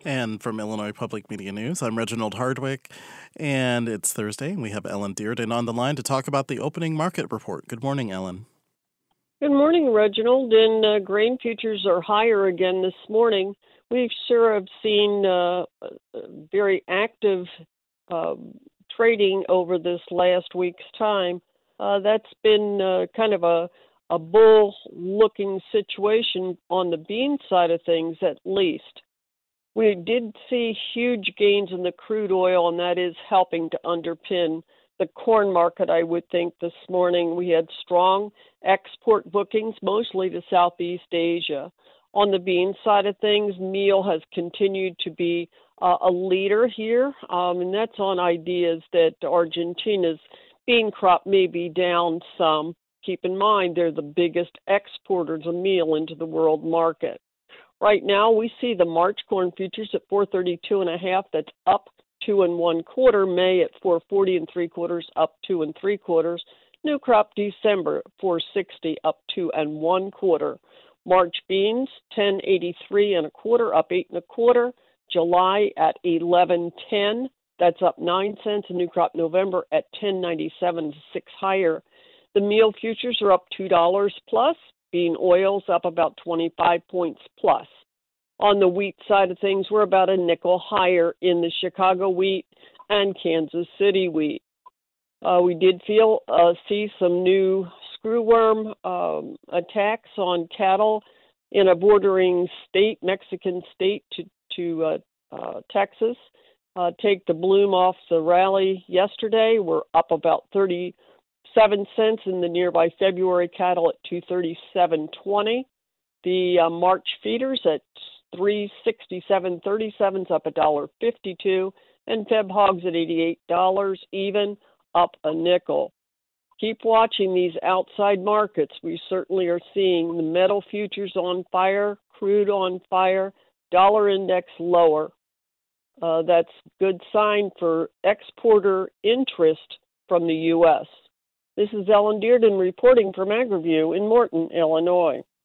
And from Illinois Public Media News, I'm Reginald Hardwick, and it's Thursday, and we have Ellen Dearden on the line to talk about the opening market report. Good morning, Ellen. Good morning, Reginald. And grain futures are higher again this morning. We sure have seen very active trading over this last week's time. That's been kind of a bull-looking situation on the bean side of things, at least. We did see huge gains in the crude oil, and that is helping to underpin the corn market, I would think, this morning. We had strong export bookings, mostly to Southeast Asia. On the bean side of things, meal has continued to be a leader here, and that's on ideas that Argentina's bean crop may be down some. Keep in mind, they're the biggest exporters of meal into the world market. Right now, we see the March corn futures at 432.5. That's up 2 1/4. May at 440 3/4, up 2 3/4. New crop December 460, up 2 1/4. March beans 1083 1/4, up 8 1/4. July at 1110. That's up 9 cents. And new crop November at 1097, 6 higher. The meal futures are up $2 plus. Bean oils up about 25 points plus. On the wheat side of things, we're about a nickel higher in the Chicago wheat and Kansas City wheat. We did see some new screwworm attacks on cattle in a bordering state, Mexican state, to Texas. Take the bloom off the rally yesterday. We're up about 37 cents in the nearby February cattle at 237.20. The March feeders at 367.37, up $1.52, and Feb hogs at $88 even, up a nickel. Keep watching these outside markets. We certainly are seeing the metal futures on fire, crude on fire, dollar index lower. That's good sign for exporter interest from the U.S. This is Ellen Dearden reporting from AgriView in Morton, Illinois.